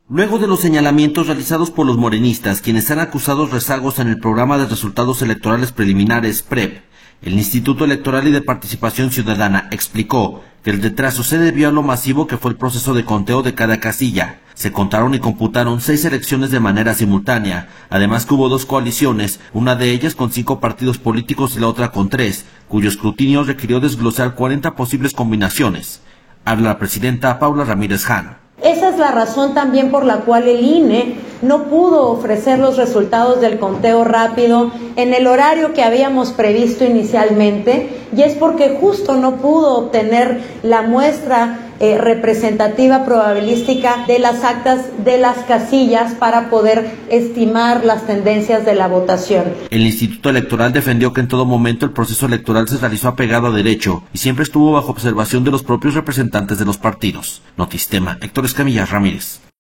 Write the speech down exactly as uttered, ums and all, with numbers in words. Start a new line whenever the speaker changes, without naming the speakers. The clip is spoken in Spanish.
Luego de los señalamientos realizados por los morenistas, quienes han acusado rezagos en el programa de resultados electorales preliminares P R E P, el Instituto Electoral y de Participación Ciudadana explicó que el retraso se debió a lo masivo que fue el proceso de conteo de cada casilla. Se contaron y computaron seis elecciones de manera simultánea, además que hubo dos coaliciones, una de ellas con cinco partidos políticos y la otra con tres, cuyo escrutinio requirió desglosar cuarenta posibles combinaciones. Habla la presidenta Paula Ramírez Jano.
Esa es la razón también por la cual el I N E no pudo ofrecer los resultados del conteo rápido en el horario que habíamos previsto inicialmente, y es porque justo no pudo obtener la muestra eh, representativa probabilística de las actas de las casillas para poder estimar las tendencias de la votación.
El Instituto Electoral defendió que en todo momento el proceso electoral se realizó apegado a derecho y siempre estuvo bajo observación de los propios representantes de los partidos. Notistema, Héctor Escamilla Ramírez.